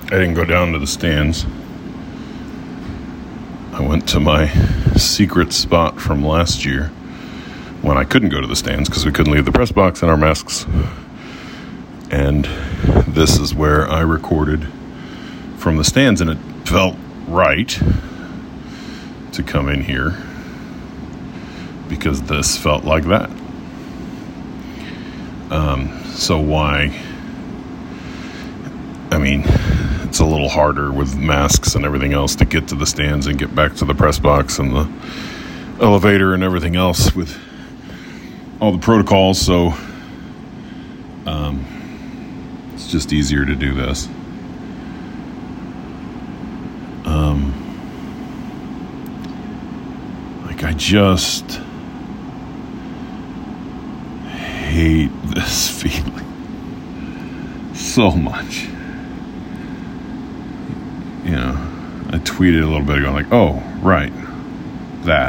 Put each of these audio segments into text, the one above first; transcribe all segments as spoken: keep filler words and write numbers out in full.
I didn't go down to the stands. I went to my secret spot from last year when I couldn't go to the stands because we couldn't leave the press box in our masks. And this is where I recorded from the stands, and it felt right to come in here because this felt like that. Um, so why? I mean, it's a little harder with masks and everything else to get to the stands and get back to the press box and the elevator and everything else with all the protocols. So um, it's just easier to do this. Um, like I just hate this feeling so much. You know, I tweeted a little bit ago, like, oh, right, that.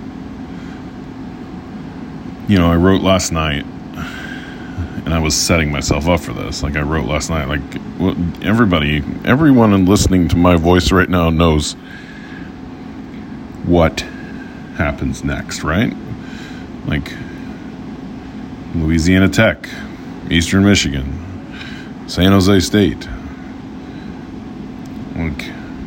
You know, I wrote last night, and I was setting myself up for this. Like, I wrote last night, like, well, everybody, everyone listening to my voice right now knows what happens next, right? Like, Louisiana Tech, Eastern Michigan, San Jose State. Like,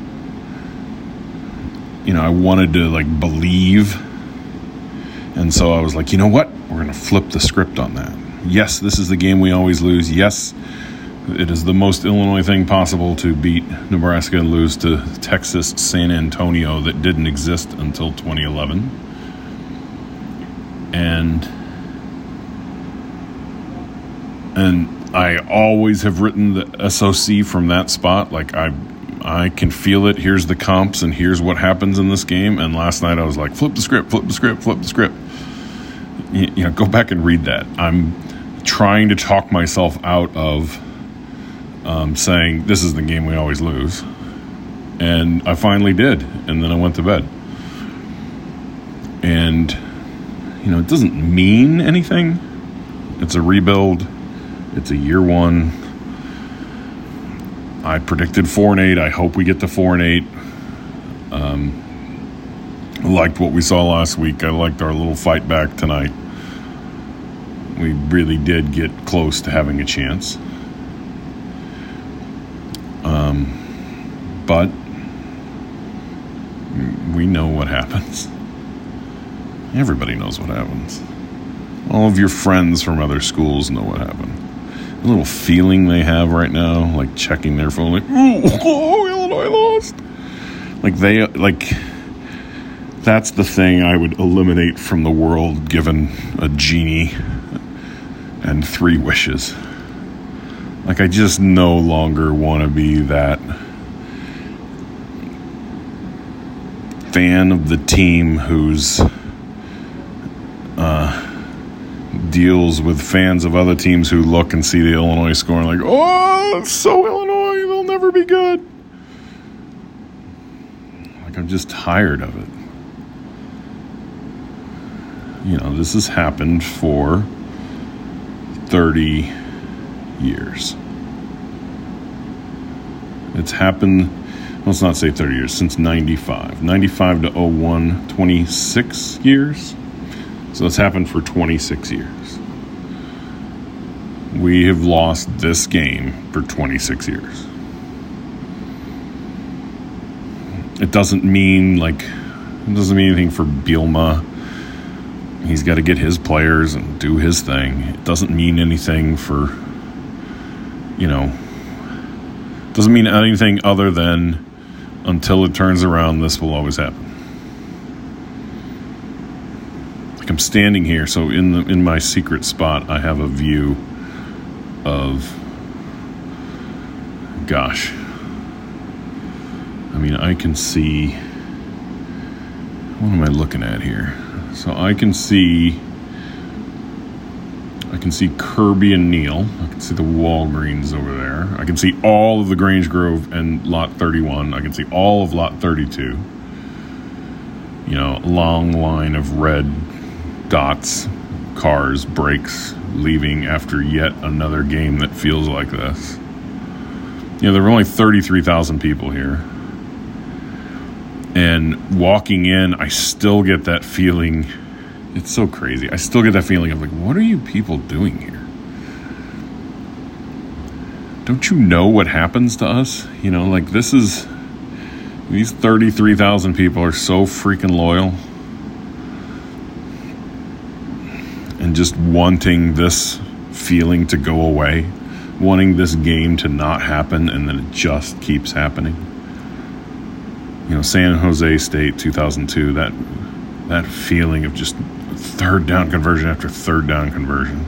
you know, I wanted to, like, believe. And so I was like, you know what? We're going to flip the script on that. Yes, this is the game we always lose. Yes, it is the most Illinois thing possible to beat Nebraska and lose to Texas San Antonio that didn't exist until twenty eleven. And, and I always have written the S O C from that spot. Like, I... I can feel it. Here's the comps, and here's what happens in this game. And last night I was like, flip the script, flip the script, flip the script. You, you know, go back and read that. I'm trying to talk myself out of um, saying this is the game we always lose. And I finally did. And then I went to bed. And, you know, it doesn't mean anything. It's a rebuild. It's a year one. I predicted four and eight. I hope we get to four and eight. Um, I liked what we saw last week. I liked our little fight back tonight. We really did get close to having a chance. Um, but we know what happens. Everybody knows what happens. All of your friends from other schools know what happened. The little feeling they have right now, like checking their phone, like, oh, oh, Illinois lost. Like they, like, that's the thing I would eliminate from the world given a genie and three wishes. Like, I just no longer want to be that fan of the team who's, uh, deals with fans of other teams who look and see the Illinois score and like, oh, it's so Illinois, they'll never be good. Like, I'm just tired of it. You know, this has happened for thirty years. It's happened, let's not say thirty years, since ninety-five. ninety-five to oh one, twenty-six years. So it's happened for twenty-six years. We have lost this game for twenty-six years. It doesn't mean, like, it doesn't mean anything for Bielema. He's got to get his players and do his thing. It doesn't mean anything for, you know, doesn't mean anything other than until it turns around, this will always happen. Like, I'm standing here, so in the in my secret spot, I have a view of, gosh, I mean, I can see, what am I looking at here? So I can see, I can see Kirby and Neal. I can see the Walgreens over there. I can see all of the Grange Grove and Lot thirty-one. I can see all of Lot thirty-two. You know, a long line of red dots, cars, brakes, leaving after yet another game that feels like this. You know, there were only thirty-three thousand people here. And walking in, I still get that feeling. It's so crazy. I still get that feeling of like, what are you people doing here? Don't you know what happens to us? You know, like this is, these thirty-three thousand people are so freaking loyal. And just wanting this feeling to go away. Wanting this game to not happen, and then it just keeps happening. You know, San Jose State two thousand two, that that feeling of just third down conversion after third down conversion.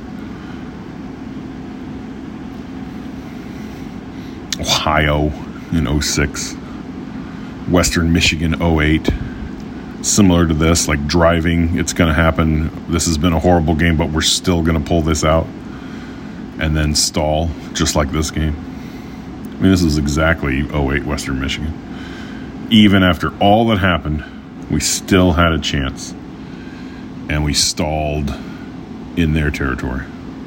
Ohio in oh six. Western Michigan oh eight. Similar to this, like driving, it's going to happen. This has been a horrible game, but we're still going to pull this out. And then stall, just like this game. I mean, this is exactly oh eight Western Michigan. Even after all that happened, we still had a chance. And we stalled in their territory.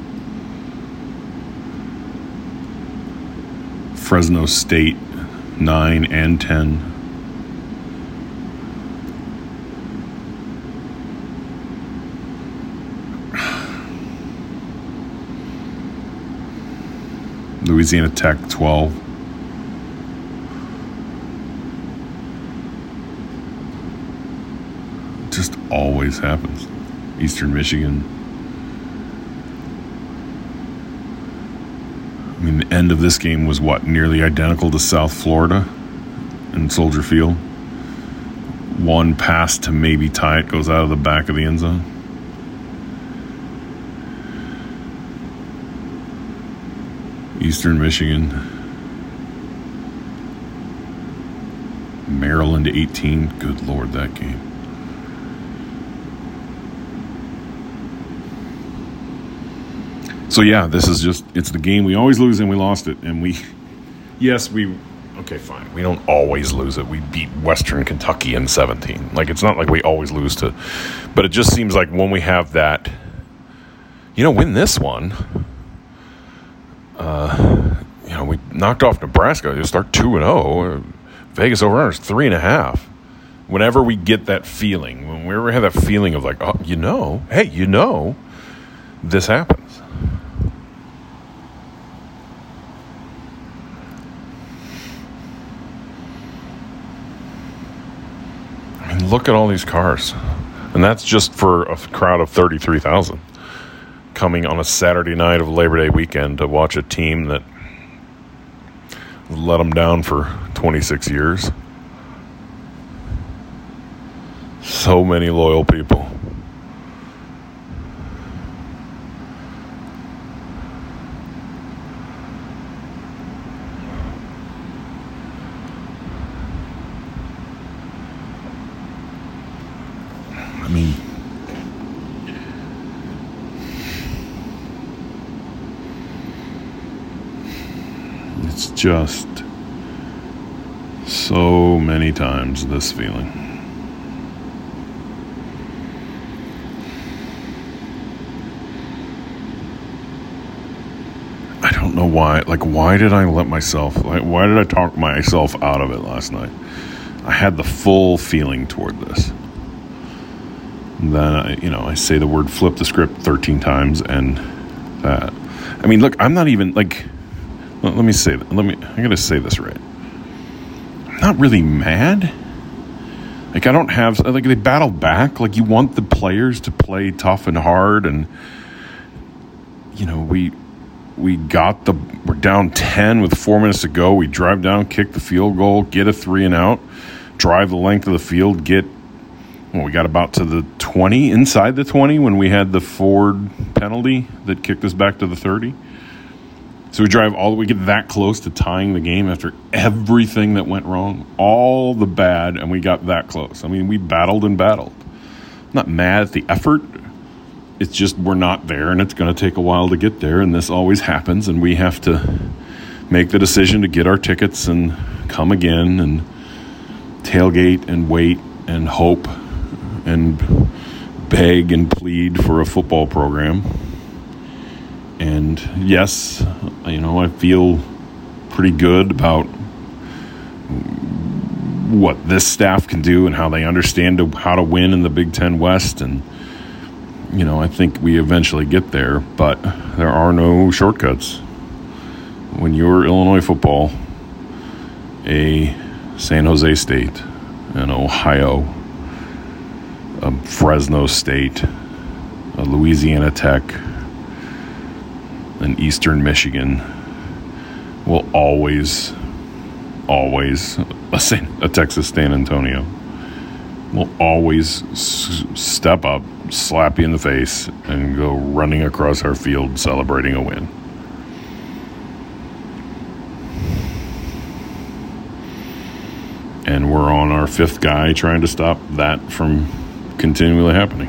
Fresno State, nine and ten. Louisiana Tech, twelve. Just always happens. Eastern Michigan. I mean, the end of this game was what? Nearly identical to South Florida in Soldier Field. One pass to maybe tie it goes out of the back of the end zone. Eastern Michigan, Maryland eighteen. Good Lord, that game. So yeah, this is just, it's the game we always lose, and we lost it. And we, yes, we, okay, fine. We don't always lose it. We beat Western Kentucky in seventeen. Like, it's not like we always lose to, but it just seems like when we have that, you know, win this one, Uh, you know, we knocked off Nebraska. You start two and zero. Vegas over under is three and a half. Whenever we get that feeling, when we ever have that feeling of like, oh, you know, hey, you know, this happens. I mean, look at all these cars, and that's just for a crowd of thirty-three thousand. Coming on a Saturday night of Labor Day weekend to watch a team that let them down for twenty-six years. So many loyal people. I mean, it's just so many times this feeling. I don't know why. Like, why did I let myself, like, why did I talk myself out of it last night? I had the full feeling toward this. And then, I, you know, I say the word flip the script thirteen times, and that. I mean, look, I'm not even, like, let me say that. Let me, I gotta say this right. I'm not really mad. Like, I don't have, like, they battled back. Like, you want the players to play tough and hard, and, you know, we, we got the, we're down ten with four minutes to go. We drive down, kick the field goal, get a three and out, drive the length of the field, get, well, we got about to the twenty, inside the twenty, when we had the Ford penalty that kicked us back to the thirty. So we drive all the way, get that close to tying the game after everything that went wrong, all the bad, and we got that close. I mean, we battled and battled. I'm not mad at the effort. It's just we're not there, and it's going to take a while to get there, and this always happens, and we have to make the decision to get our tickets and come again and tailgate and wait and hope and beg and plead for a football program. And yes, you know, I feel pretty good about what this staff can do and how they understand how to win in the Big Ten West. And, you know, I think we eventually get there, but there are no shortcuts. When you're Illinois football, a San Jose State, an Ohio, a Fresno State, a Louisiana Tech, an Eastern Michigan will always, always, a, San, a Texas San Antonio will always s- step up, slap you in the face, and go running across our field celebrating a win. And we're on our fifth guy trying to stop that from continually happening.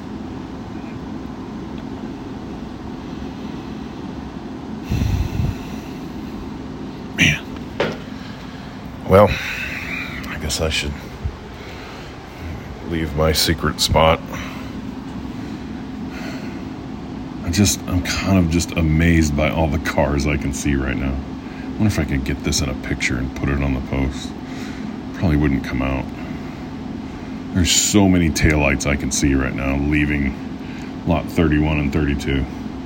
Man. Well, I guess I should leave my secret spot. I just, I'm kind of just amazed by all the cars I can see right now. I wonder if I could get this in a picture and put it on the post. Probably wouldn't come out. There's so many taillights I can see right now leaving lot thirty-one and thirty-two.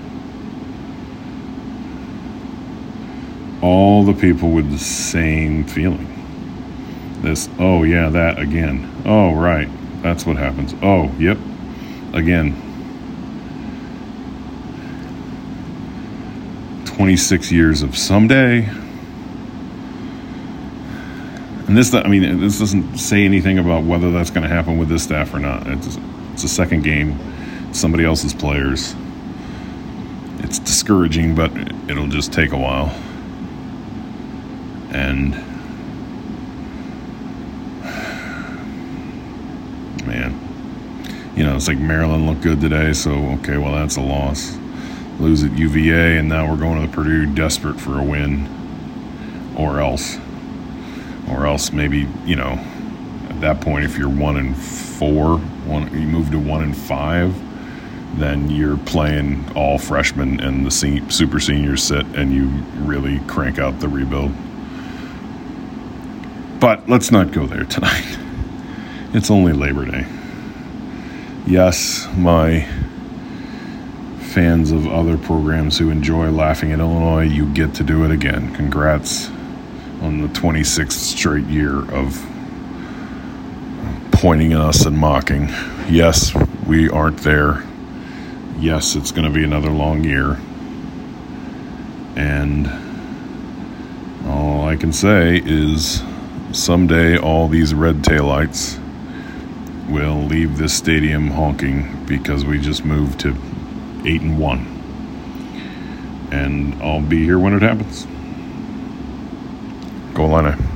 All the people with the same feeling. This, oh yeah, that again. Oh, right. That's what happens. Oh, yep. Again. twenty-six years of someday. And this, I mean, this doesn't say anything about whether that's going to happen with this staff or not. It's, it's a second game. It's somebody else's players. It's discouraging, but it'll just take a while. And, man, you know, it's like Maryland looked good today, so, okay, well, that's a loss. Lose at U V A, and now we're going to Purdue desperate for a win, or else. Or else maybe, you know, at that point, if you're one and four, one, you move to one and five, then you're playing all freshmen and the se- super seniors sit, and you really crank out the rebuild. But let's not go there tonight. It's only Labor Day. Yes, my fans of other programs who enjoy laughing at Illinois, you get to do it again. Congrats on the twenty-sixth straight year of pointing at us and mocking. Yes, we aren't there. Yes, it's going to be another long year. And all I can say is someday all these red taillights will leave this stadium honking because we just moved to eight and one. And I'll be here when it happens. Go Illini.